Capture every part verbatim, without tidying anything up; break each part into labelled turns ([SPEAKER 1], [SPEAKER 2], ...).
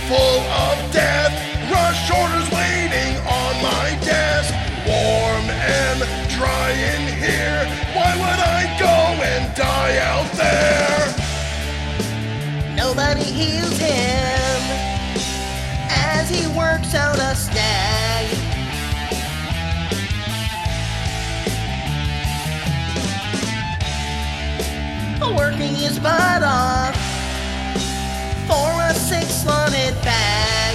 [SPEAKER 1] full of death. Rush orders waiting on my desk. Warm and dry in here. Why would I go and die out there?
[SPEAKER 2] Nobody heals him as he works out a snag. Working his butt off for a six-slotted bag.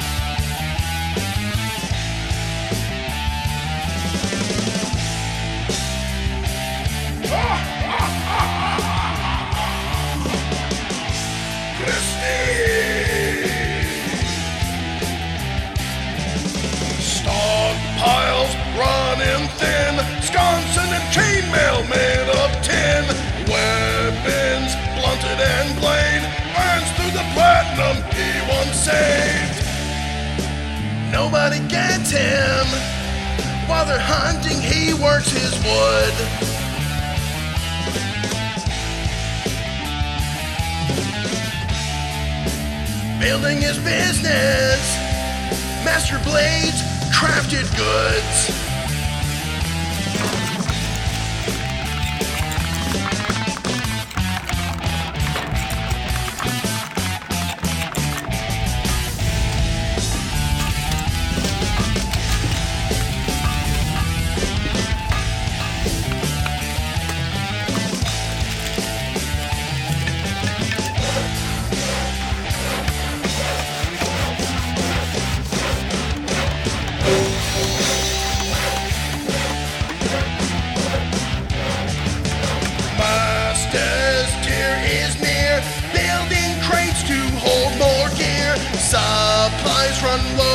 [SPEAKER 1] Stockpiles running thin, Wisconsin and chainmail made of tin. Weapons blunted and blade, burns through the platinum he once saved. Nobody gets him. While they're hunting, he works his wood. Building his business, master blades, crafted goods. Supplies run low.